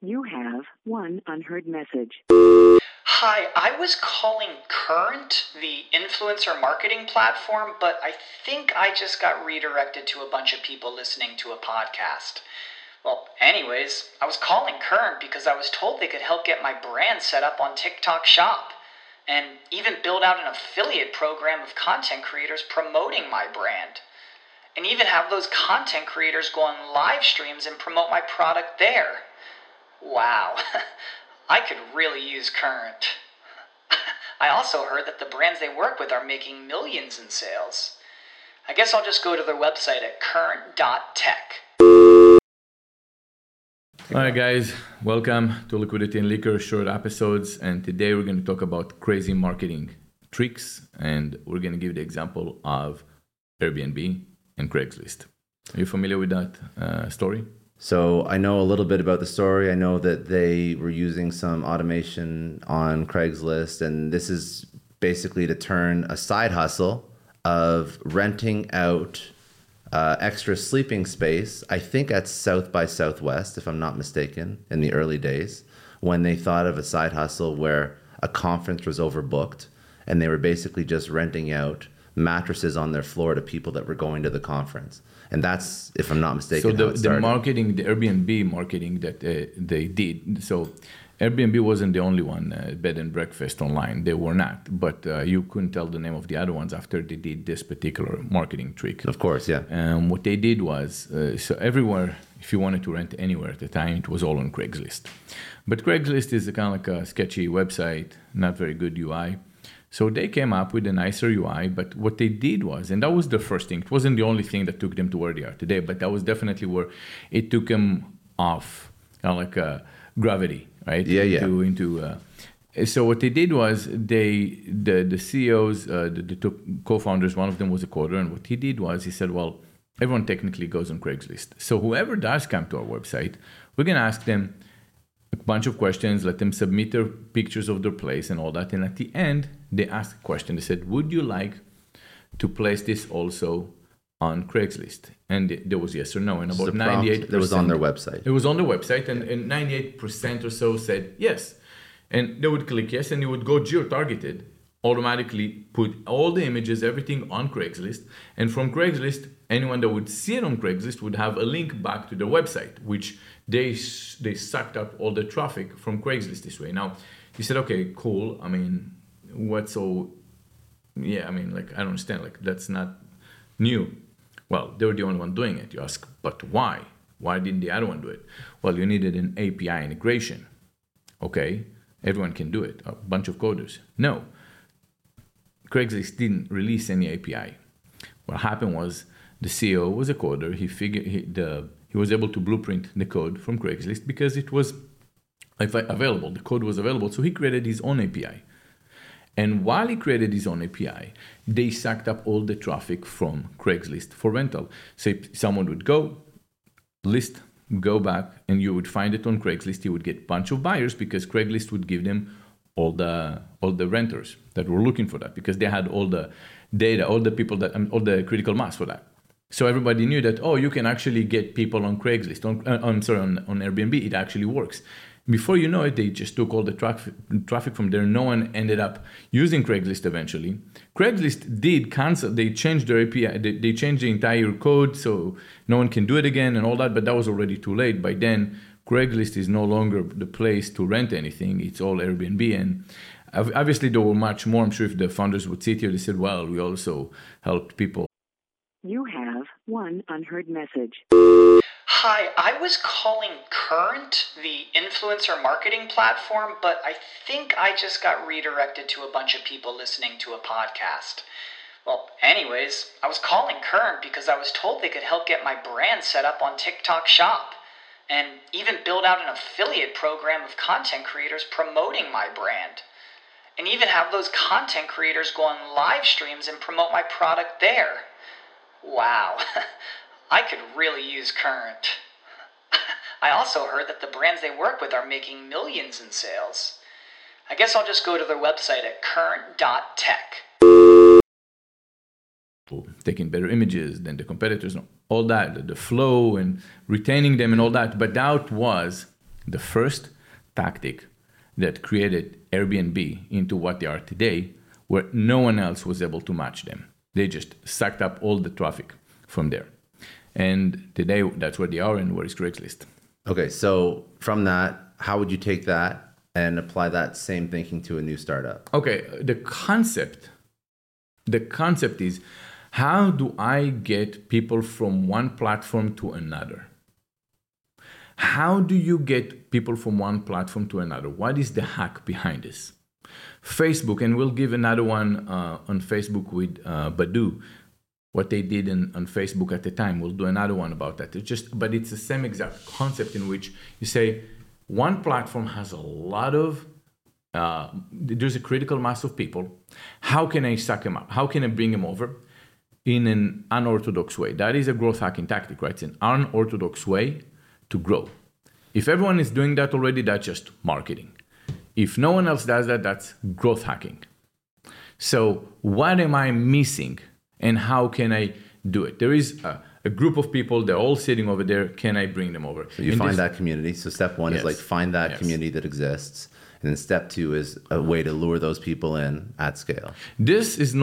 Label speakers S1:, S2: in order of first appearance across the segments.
S1: You have one unheard message.
S2: Hi, I was calling Current, the influencer marketing platform, but I think I just got redirected to a bunch of people listening to a podcast. Well, anyways, I was calling Current because I was told they could help get my brand set up on TikTok Shop and even build out an affiliate program of content creators promoting my brand. And even have those content creators go on live streams and promote my product there. Wow, I could really use Current. I also heard that the brands they work with are making millions in sales. I guess I'll just go to their website at current.tech.
S3: Alright guys, welcome to Liquidity and Liquor short episodes, and today we're going to talk about crazy marketing tricks, and we're going to give the example of Airbnb and Craigslist. Are you familiar with that story?
S4: So I know a little bit about the story. I know that they were using some automation on Craigslist, and this is basically to turn a side hustle of renting out extra sleeping space, I think at South by Southwest, if I'm not mistaken, in the early days, when they thought of a side hustle where a conference was overbooked, and they were basically just renting out mattresses on their floor to people that were going to the conference. And that's, if I'm not mistaken,
S3: so the marketing, the Airbnb marketing that they did. So Airbnb wasn't the only one, bed and breakfast online. They were not. But you couldn't tell the name of the other ones after they did this particular marketing trick.
S4: Of course, yeah.
S3: What they did was, so everywhere, if you wanted to rent anywhere at the time, it was all on Craigslist. But Craigslist is kind of like a sketchy website, not very good UI. So they came up with a nicer UI, but what they did was, and that was the first thing, it wasn't the only thing that took them to where they are today, but that was definitely where it took them off, kind of like gravity, right?
S4: Yeah.
S3: So what they did was, the CEOs, the two co-founders, one of them was a coder, and what he did was, he said, well, everyone technically goes on Craigslist. So whoever does come to our website, we're going to ask them a bunch of questions, let them submit their pictures of their place and all that. And at the end, they asked a question. They said, would you like to place this also on Craigslist? And there was yes or no. And about 98%.
S4: It was on their website.
S3: It was on their website, and 98% or so said yes. And they would click yes, and it would go geo-targeted, automatically put all the images, everything on Craigslist. And from Craigslist, anyone that would see it on Craigslist would have a link back to their website, which they sucked up all the traffic from Craigslist this way. Now, he said, okay, cool. I mean, what's so, yeah, I mean, like, I don't understand. Like, that's not new. Well, they were the only one doing it. You ask, but why? Why didn't the other one do it? Well, you needed an API integration. Okay, everyone can do it. A bunch of coders. No. Craigslist didn't release any API. What happened was the CEO was a coder. He was able to blueprint the code from Craigslist because it was available. The code was available, so he created his own API. And while he created his own API, they sucked up all the traffic from Craigslist for rental. So if someone would go, list, go back, and you would find it on Craigslist. You would get a bunch of buyers because Craigslist would give them all the renters that were looking for that, because they had all the data, all the people all the critical mass for that. So everybody knew that, you can actually get people on Craigslist, on Airbnb. It actually works. Before you know it, they just took all the traffic from there. No one ended up using Craigslist eventually. Craigslist did cancel. They changed their API. They changed the entire code, so no one can do it again and all that, but that was already too late. By then, Craigslist is no longer the place to rent anything. It's all Airbnb. And obviously, there were much more. I'm sure if the founders would sit here, they said, well, we also helped people.
S1: You have one unheard message.
S2: Hi, I was calling Current, the influencer marketing platform, but I think I just got redirected to a bunch of people listening to a podcast. Well, anyways, I was calling Current because I was told they could help get my brand set up on TikTok Shop and even build out an affiliate program of content creators promoting my brand. And even have those content creators go on live streams and promote my product there. Wow, I could really use Current. I also heard that the brands they work with are making millions in sales. I guess I'll just go to their website at current.tech.
S3: Taking better images than the competitors, all that, the flow and retaining them and all that. But that was the first tactic that created Airbnb into what they are today, where no one else was able to match them. They just sucked up all the traffic from there. And today, that's where they are, and where is Craigslist.
S4: Okay, so from that, how would you take that and apply that same thinking to a new startup?
S3: Okay, the concept is, how do I get people from one platform to another? How do you get people from one platform to another? What is the hack behind this? Facebook, and we'll give another one on Facebook with Badoo, what they did on Facebook at the time. We'll do another one about that. But it's the same exact concept in which you say one platform has a lot of, there's a critical mass of people. How can I suck them up? How can I bring them over in an unorthodox way? That is a growth hacking tactic, right? It's an unorthodox way to grow. If everyone is doing that already, that's just marketing. If no one else does that, that's growth hacking. So what am I missing, and how can I do it? There is a group of people, they're all sitting over there. Can I bring them over?
S4: So you find that community. So step one is like find that community that exists. And then step two is a way to lure those people in at scale.
S3: This is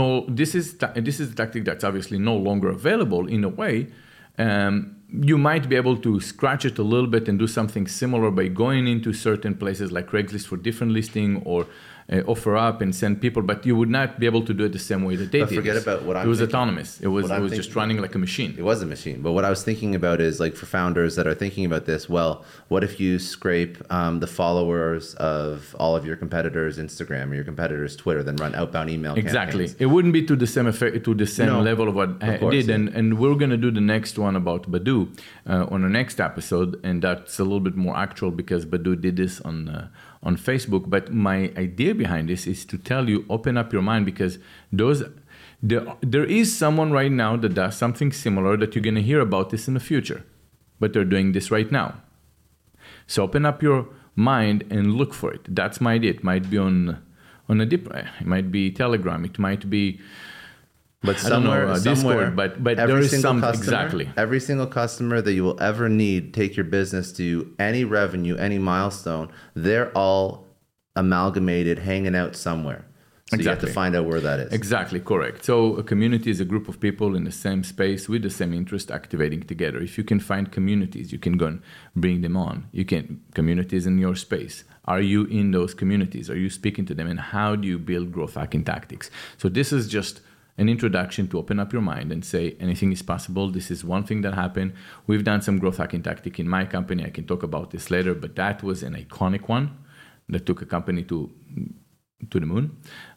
S3: a tactic that's obviously no longer available in a way. You might be able to scratch it a little bit and do something similar by going into certain places like Craigslist for different listing, or OfferUp and send people, but you would not be able to do it the same way that they did.
S4: Forget about what I'm
S3: It was
S4: thinking.
S3: Autonomous. It was just running like a machine.
S4: It was a machine. But what I was thinking about is, like, for founders that are thinking about this, well, what if you scrape the followers of all of your competitors' Instagram or your competitors' Twitter, then run outbound email
S3: Exactly.
S4: campaigns?
S3: It wouldn't be to the same effect, to the same level of what I did.
S4: Yeah.
S3: And we're going to do the next one about Badoo on the next episode. And that's a little bit more actual because Badoo did this on Facebook. But my idea behind this is to tell you, open up your mind, because there is someone right now that does something similar that you're going to hear about this in the future, but they're doing this right now. So open up your mind and look for it. That's my idea. It might be on it might be Telegram, it might be,
S4: but somewhere,
S3: Discord, but there is some exactly.
S4: Every single customer that you will ever need take your business to any revenue, any milestone, they're all amalgamated, hanging out somewhere. So you have to find out where that is.
S3: Exactly, correct. So a community is a group of people in the same space with the same interest activating together. If you can find communities, you can go and bring them on. Communities in your space. Are you in those communities? Are you speaking to them? And how do you build growth hacking tactics? So this is just an introduction to open up your mind and say anything is possible. This is one thing that happened. We've done some growth hacking tactic in my company. I can talk about this later, but that was an iconic one that took a company to the moon.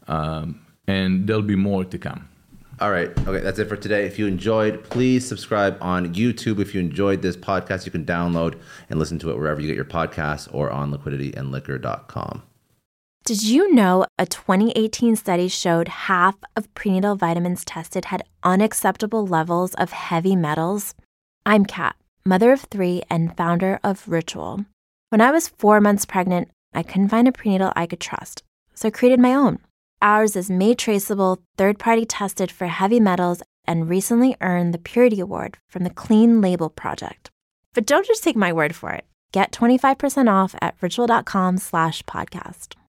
S3: And there'll be more to come.
S4: All right. Okay, that's it for today. If you enjoyed, please subscribe on YouTube. If you enjoyed this podcast, you can download and listen to it wherever you get your podcasts or on liquidityandliquor.com.
S5: Did you know a 2018 study showed half of prenatal vitamins tested had unacceptable levels of heavy metals? I'm Kat, mother of 3 and founder of Ritual. When I was 4 months pregnant, I couldn't find a prenatal I could trust, so I created my own. Ours is made traceable, third-party tested for heavy metals, and recently earned the Purity Award from the Clean Label Project. But don't just take my word for it. Get 25% off at ritual.com/podcast.